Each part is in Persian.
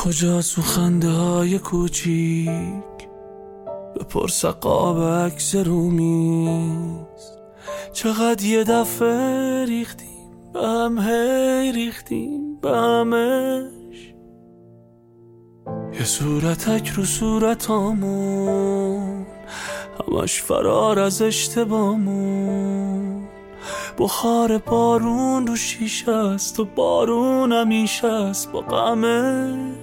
کجا خنده های کوچیک بپرس قاب عکس رومیز، چقدر یه دفعه ریختیم به هم، هی ریختیم به همش. یه صورتک رو صورتامون، همش فرار از اشتباهمون. بخار بارون رو شیشه است و بارون همیشه است با غمش.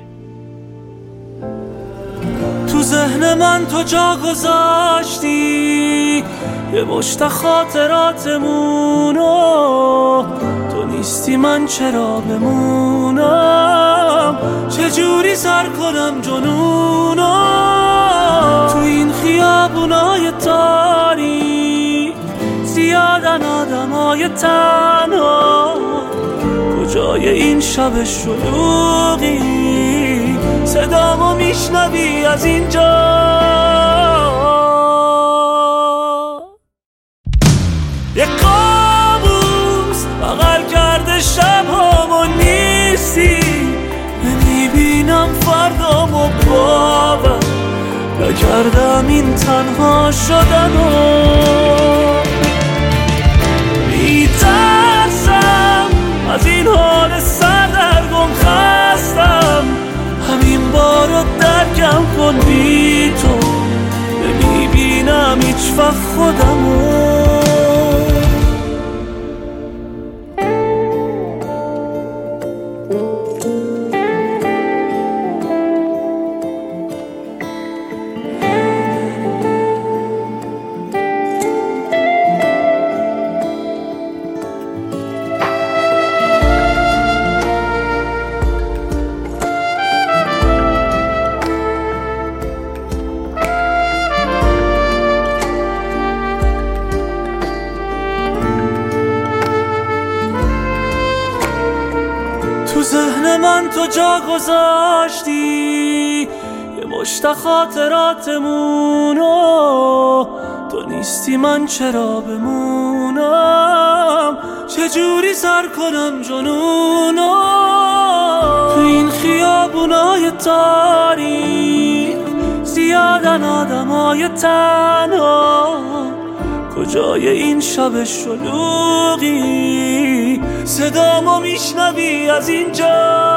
تو ذهن من تو جا گذاشتی یه مشت خاطراتمونو، تو نیستی من چرا بمونم، چجوری سر کنم جنونو. تو این خیابونای تاریک زیادن آدمای تنها، کجای این شب شلوغی صدامو میشنوی از اینجا. یه قابوس بغل کرده شبهامو، نیستی نمیبینم فردامو، باور نکردم این تنها شدنو. میترسم از این حال سردرگم، خستم همین بارو درکم کن، بی تو نمیبینم هیچ وقت خودمو. تو ذهن من تو جا گذاشتی یه مشت خاطراتمونو، تو نیستی من چرا بمونم، چجوری سر کنم جنونو. تو این خیابونای تاریک زیادن آدمای تنها، کجای این شب شلوغی صدامو میشنوی از اینجا.